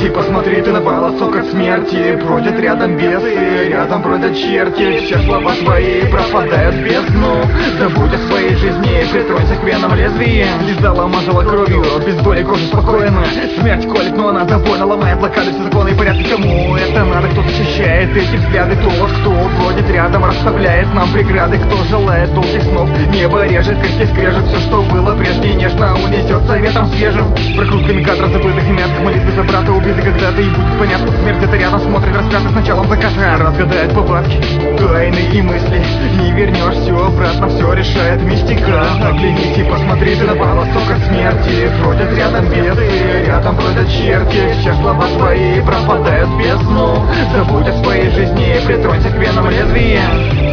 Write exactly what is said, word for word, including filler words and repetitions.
Оглянись и посмотри ты на волосок от смерти. Бродят рядом бесы, рядом бродят черти. Все слова твои пропадают в бездну. Забудь о своей жизни, притронься к венам лезвием. Лизала, мазала кровью, без боли кожа спокойна. Смерть колет, но она довольно ломает блокады, все законы и порядки. Кому это надо, кто защищает эти взгляды? Тот, кто бродит рядом, расставляет нам преграды. Кто желает долгих снов, небо режет, крики скрежет. Все, что было прежде, нежно унесется ветром свежим. Прокрутками кадров забытых и мясок, молитвы за брата убиты когда-то. И будет понятно, смерть где-то рядом смотрит распятый с началом заката. Разгадает повадки, тайны и мысли. Не вернешь все обратно, все решает мистика. Оглянись и посмотри ты на волосок от смерти. Бродят рядом бесы, рядом бродят черти. Все слова твои пропадают в бездну. Забудь о своей жизни, притронься к венам лезвия.